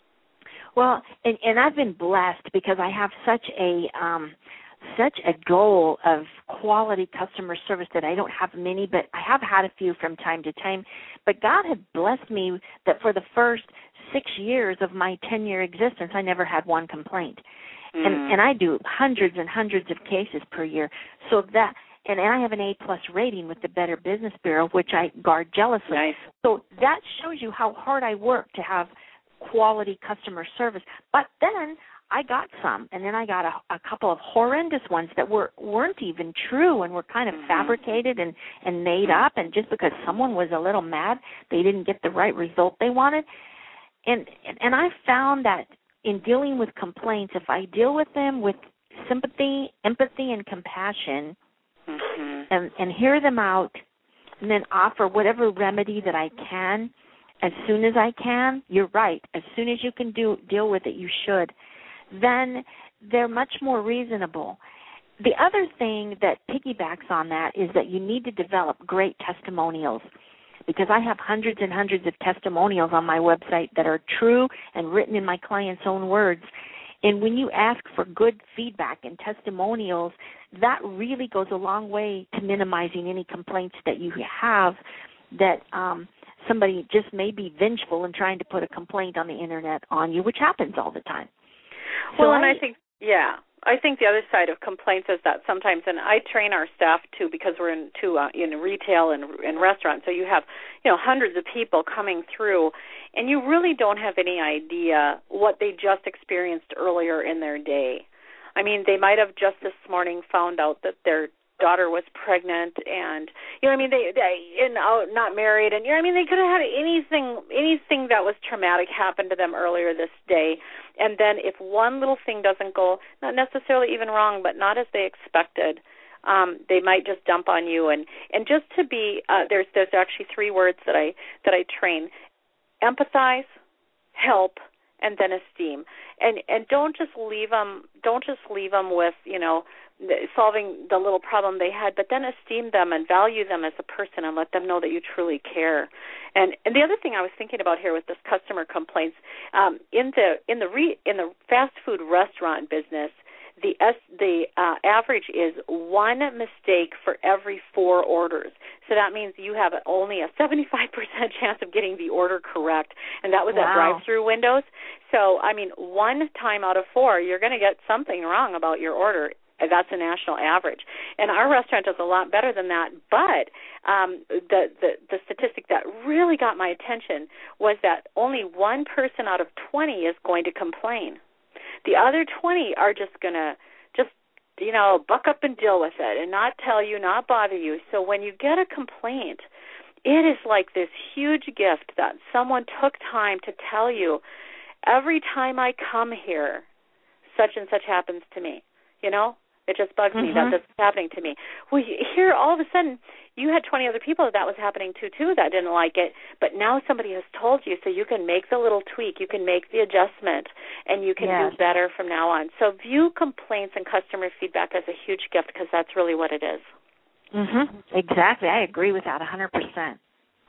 Well, and, and I've been blessed because I have such a um, such a goal of quality customer service that I don't have many, but I have had a few from time to time. But God had blessed me that for the first six years of my ten-year existence, I never had one complaint. Mm. And, and I do hundreds and hundreds of cases per year. So that, and I have an A-plus rating with the Better Business Bureau, which I guard jealously. Nice. So that shows you how hard I work to have quality customer service. But then I got some, and then I got a, a couple of horrendous ones that were, weren't even true and were kind of mm-hmm. fabricated and, and made up, and just because someone was a little mad, they didn't get the right result they wanted. And, and I found that in dealing with complaints, if I deal with them with sympathy, empathy, and compassion, mm-hmm. and, and hear them out, and then offer whatever remedy that I can, as soon as I can, you're right, as soon as you can do deal with it, you should, then they're much more reasonable. The other thing that piggybacks on that is that you need to develop great testimonials, because I have hundreds and hundreds of testimonials on my website that are true and written in my clients' own words. And when you ask for good feedback and testimonials, that really goes a long way to minimizing any complaints that you have that um, somebody just may be vengeful and trying to put a complaint on the Internet on you, which happens all the time. Well, so and I, I think, yeah, I think the other side of complaints is that sometimes, and I train our staff too, because we're in too, uh, in retail and, and restaurants, so you have, you know, hundreds of people coming through, and you really don't have any idea what they just experienced earlier in their day. I mean, they might have just this morning found out that their daughter was pregnant, and you know, I mean, they, they and out not married, and you know, I mean, they could have had anything, anything that was traumatic happen to them earlier this day, and then if one little thing doesn't go, not necessarily even wrong, but not as they expected, um, they might just dump on you, and and just to be, uh, there's there's actually three words that I that I train: empathize, help, and then esteem, and and don't just leave them, don't just leave them with, you know, solving the little problem they had, but then esteem them and value them as a person and let them know that you truly care. And and the other thing I was thinking about here with this customer complaints, um, in the in the re, in the fast food restaurant business, the S, the uh, average is one mistake for every four orders. So that means you have only a seventy-five percent chance of getting the order correct, and that was wow. at drive-through windows. So, I mean, one time out of four, you're going to get something wrong about your order. That's a national average. And our restaurant does a lot better than that. But um, the, the, the statistic that really got my attention was that only one person out of twenty is going to complain. The other twenty are just going to just, you know, buck up and deal with it and not tell you, not bother you. So when you get a complaint, it is like this huge gift that someone took time to tell you, every time I come here, such and such happens to me, you know? It just bugs mm-hmm. me that this is happening to me. Well, here, all of a sudden, you had twenty other people that, that was happening to, too, that didn't like it. But now somebody has told you, so you can make the little tweak, you can make the adjustment, and you can yes. do better from now on. So view complaints and customer feedback as a huge gift, because that's really what it is. Mm-hmm. Exactly. I agree with that one hundred percent.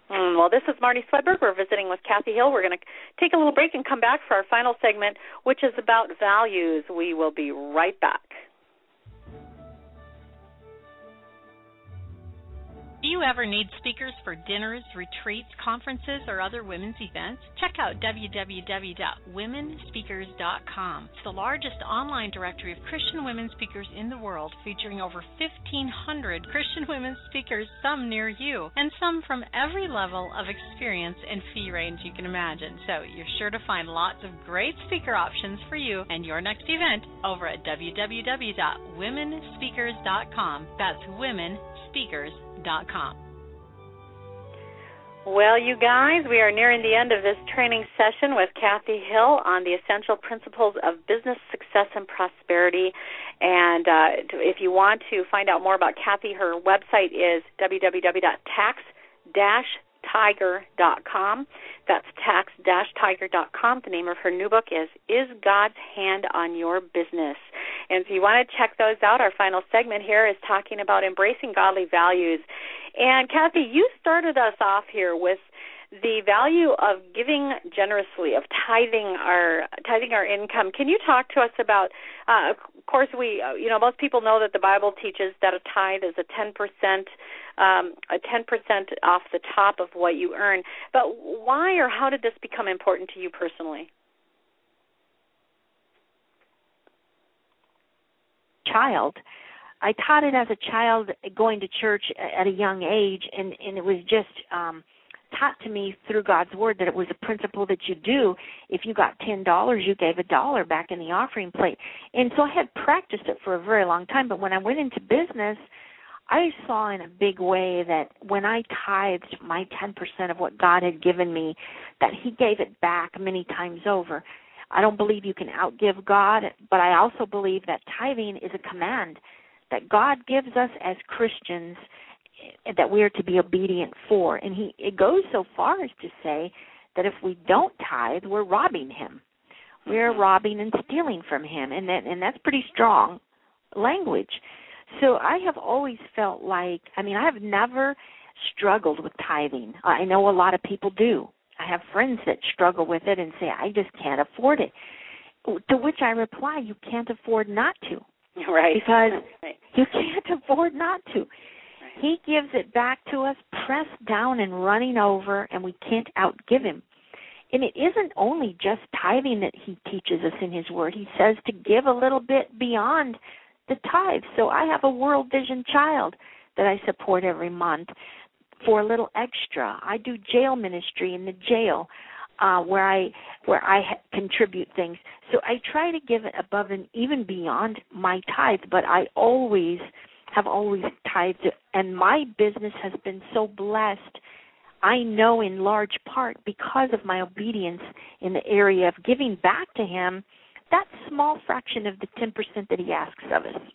Mm, well, this is Marnie Swedberg. We're visiting with Kathy Hill. We're going to take a little break and come back for our final segment, which is about values. We will be right back. Do you ever need speakers for dinners, retreats, conferences, or other women's events? Check out w w w dot women speakers dot com. It's the largest online directory of Christian women speakers in the world, featuring over fifteen hundred Christian women speakers, some near you, and some from every level of experience and fee range you can imagine. So you're sure to find lots of great speaker options for you and your next event over at w w w dot women speakers dot com. That's women speakers dot com. Well, you guys, we are nearing the end of this training session with Kathy Hill on the essential principles of business success and prosperity. And uh, if you want to find out more about Kathy, her website is w w w dot tax dash tiger dot com. That's tax dash tiger dot com. The name of her new book is Is God's Hand on Your Business? And if you want to check those out, our final segment here is talking about embracing godly values. And Kathy, you started us off here with the value of giving generously, of tithing our tithing our income. Can you talk to us about? Uh, of course, we uh, you know most people know that the Bible teaches that a tithe is a ten percent um, a ten percent off the top of what you earn. But why or how did this become important to you personally? Child. I taught it as a child going to church at a young age, and, and it was just um, taught to me through God's Word that it was a principle that you do. If you got ten dollars, you gave a dollar back in the offering plate. And so I had practiced it for a very long time, but when I went into business, I saw in a big way that when I tithed my ten percent of what God had given me, that He gave it back many times over. I don't believe you can outgive God, but I also believe that tithing is a command that God gives us as Christians that we are to be obedient for. And he it goes so far as to say that if we don't tithe, we're robbing Him. We're robbing and stealing from Him, and that and that's pretty strong language. So I have always felt like, I mean, I have never struggled with tithing. I know a lot of people do. I have friends that struggle with it and say, I just can't afford it. To which I reply, you can't afford not to. Right. Because right. you can't afford not to. Right. He gives it back to us, pressed down and running over, and we can't outgive Him. And it isn't only just tithing that He teaches us in His Word. He says to give a little bit beyond the tithe. So I have a World Vision child that I support every month for a little extra. I do jail ministry in the jail. Uh, where I where I ha- contribute things. So I try to give it above and even beyond my tithe, but I always have always tithed, and my business has been so blessed, I know in large part because of my obedience in the area of giving back to Him that small fraction of the ten percent that He asks of us.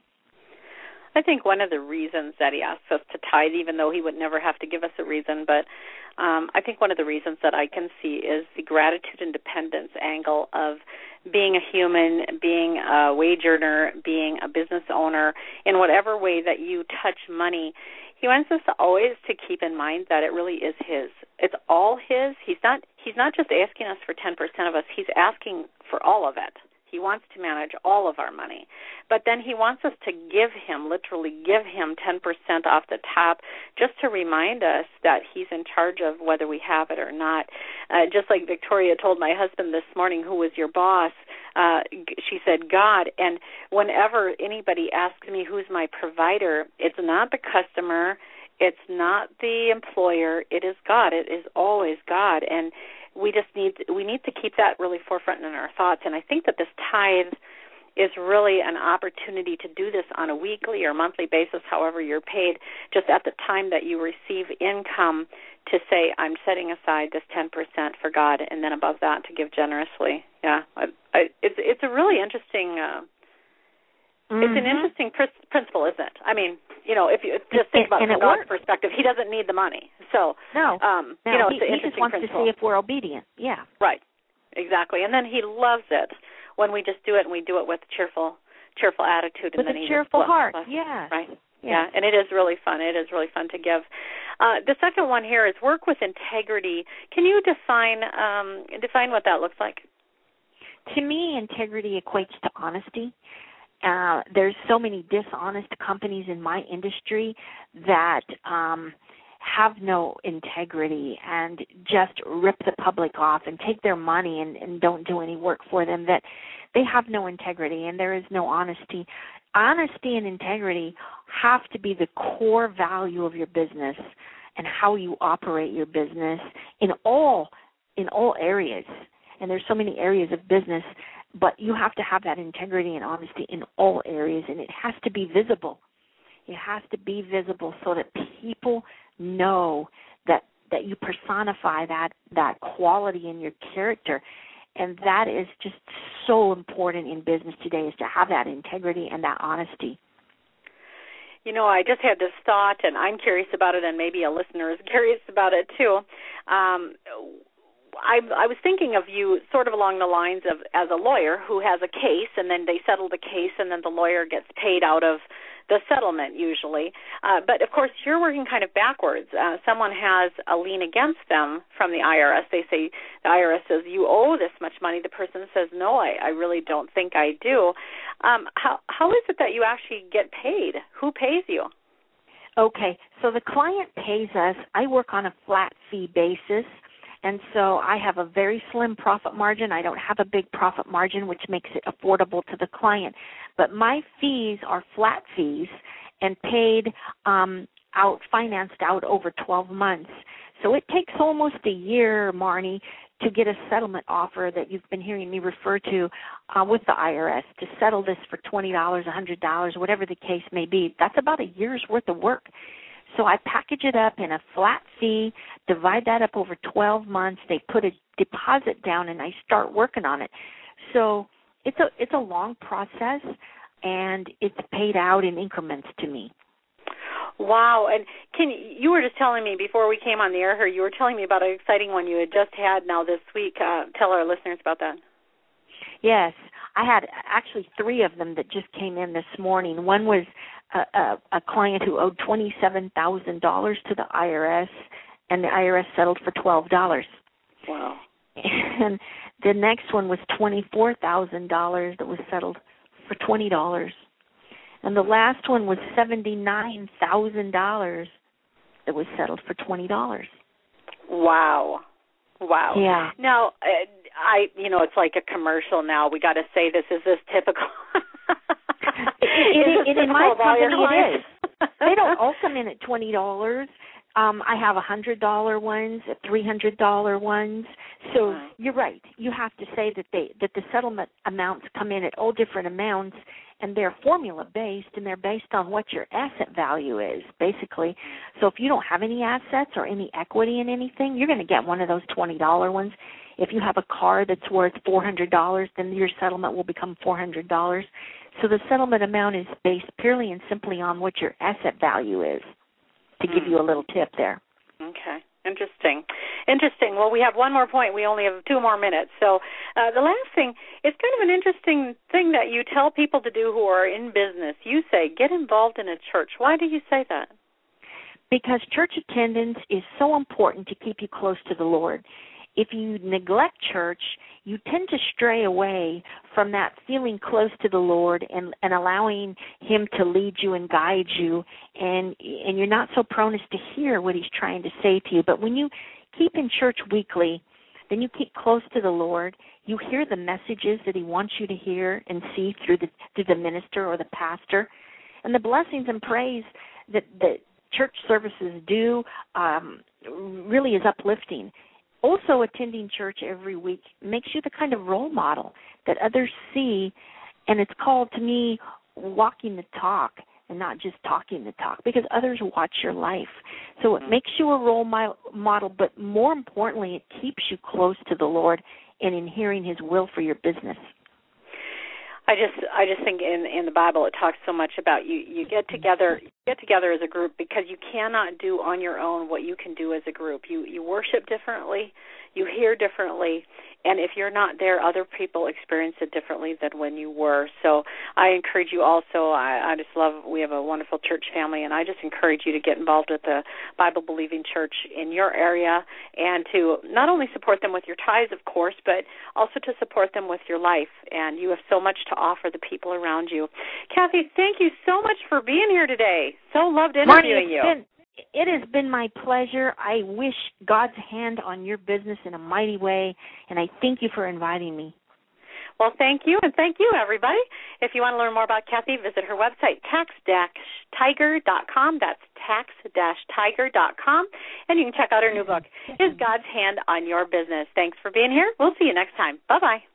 I think one of the reasons that He asks us to tithe, even though He would never have to give us a reason, but um, I think one of the reasons that I can see is the gratitude and dependence angle of being a human, being a wage earner, being a business owner, in whatever way that you touch money. He wants us to always to keep in mind that it really is His. It's all His. He's not, he's not just asking us for ten percent of us. He's asking for all of it. He wants to manage all of our money. But then He wants us to give Him, literally give Him ten percent off the top, just to remind us that He's in charge of whether we have it or not. Uh, just like Victoria told my husband this morning, who was your boss, uh, she said, God. And whenever anybody asks me who's my provider, it's not the customer, it's not the employer, it is God. It is always God. And we just need we need to keep that really forefront in our thoughts. And I think that this tithe is really an opportunity to do this on a weekly or monthly basis, however you're paid, just at the time that you receive income, to say, I'm setting aside this ten percent for God, and then above that to give generously. Yeah, I, I, it's it's a really interesting. Uh, mm-hmm. It's an interesting pr- principle, isn't it? I mean, you know, if you just think about it from God's perspective, He doesn't need the money. So, no, um, no you know, he, it's an he interesting just wants principle. to see if we're obedient. Yeah. Right. Exactly. And then He loves it when we just do it, and we do it with cheerful, cheerful attitude. With and then a he cheerful just, heart, well, yeah. Right. Yeah. yeah, and it is really fun. It is really fun to give. Uh, the second one here is work with integrity. Can you define um, define what that looks like? To me, integrity equates to honesty. Uh, there's so many dishonest companies in my industry that um, have no integrity and just rip the public off and take their money and, and don't do any work for them, that they have no integrity and there is no honesty. Honesty and integrity have to be the core value of your business and how you operate your business in all in all areas. And there's so many areas of business, but you have to have that integrity and honesty in all areas, and it has to be visible. It has to be visible so that people know that that you personify that that quality in your character. And that is just so important in business today, is to have that integrity and that honesty. You know, I just had this thought, and I'm curious about it, and maybe a listener is curious about it too. Um, I, I was thinking of you sort of along the lines of as a lawyer who has a case, and then they settle the case, and then the lawyer gets paid out of the settlement usually. Uh, but, of course, you're working kind of backwards. Uh, someone has a lien against them from the I R S. They say, the I R S says, you owe this much money. The person says, no, I, I really don't think I do. Um, how how is it that you actually get paid? Who pays you? Okay, so the client pays us. I work on a flat fee basis. And so I have a very slim profit margin. I don't have a big profit margin, which makes it affordable to the client. But my fees are flat fees and paid um, out, financed out over twelve months. So it takes almost a year, Marnie, to get a settlement offer that you've been hearing me refer to uh, with the I R S to settle this for twenty dollars, one hundred dollars, whatever the case may be. That's about a year's worth of work. So I package it up in a flat fee, divide that up over twelve months. They put a deposit down, and I start working on it. So it's a it's a long process, and it's paid out in increments to me. Wow. And can you were just telling me before we came on the air here, you were telling me about an exciting one you had just had now this week. Uh, tell our listeners about that. Yes. I had actually three of them that just came in this morning. One was a, a, a client who owed twenty-seven thousand dollars to the I R S, and the I R S settled for twelve dollars. Wow. And the next one was twenty-four thousand dollars that was settled for twenty dollars. And the last one was seventy-nine thousand dollars that was settled for twenty dollars. Wow. Wow. Yeah. Now, uh, I, you know, it's like a commercial now. We got to say this. Is this typical? it, it, it, in my company, it is. They don't all come in at twenty dollars. Um, I have one hundred dollars ones, three hundred dollars ones. So wow. You're right. You have to say that they that the settlement amounts come in at all different amounts, and they're formula-based, and they're based on what your asset value is, basically. So if you don't have any assets or any equity in anything, you're going to get one of those twenty dollars ones. If you have a car that's worth four hundred dollars, then your settlement will become four hundred dollars. So the settlement amount is based purely and simply on what your asset value is, to give you a little tip there. Okay. Interesting. Interesting. Well, we have one more point. We only have two more minutes. So uh, the last thing, it's kind of an interesting thing that you tell people to do who are in business. You say, get involved in a church. Why do you say that? Because church attendance is so important to keep you close to the Lord. If you neglect church, you tend to stray away from that feeling close to the Lord and, and allowing Him to lead you and guide you, and and you're not so prone as to hear what He's trying to say to you. But when you keep in church weekly, then you keep close to the Lord. You hear the messages that He wants you to hear and see through the through the minister or the pastor, and the blessings and praise that that church services do um, really is uplifting. Also, attending church every week makes you the kind of role model that others see, and it's called, to me, walking the talk and not just talking the talk, because others watch your life. So it makes you a role model, but more importantly, it keeps you close to the Lord and in hearing His will for your business. I just I just think in, in the Bible it talks so much about you, you get together, get together as a group, because you cannot do on your own what you can do as a group. You you worship differently, you hear differently, and if you're not there, other people experience it differently than when you were. So I encourage you also, I, I just love, we have a wonderful church family, and I just encourage you to get involved with the Bible-believing church in your area, and to not only support them with your tithes, of course, but also to support them with your life. And you have so much to offer the people around you. Kathy, thank you so much for being here today. So loved interviewing Marnie, you. Been, it has been my pleasure. I wish God's hand on your business in a mighty way, and I thank you for inviting me. Well, thank you, and thank you, everybody. If you want to learn more about Kathy, visit her website, tax dash tiger dot com. That's tax dash tiger dot com, and you can check out her new book, Is God's Hand on Your Business? Thanks for being here. We'll see you next time. Bye-bye.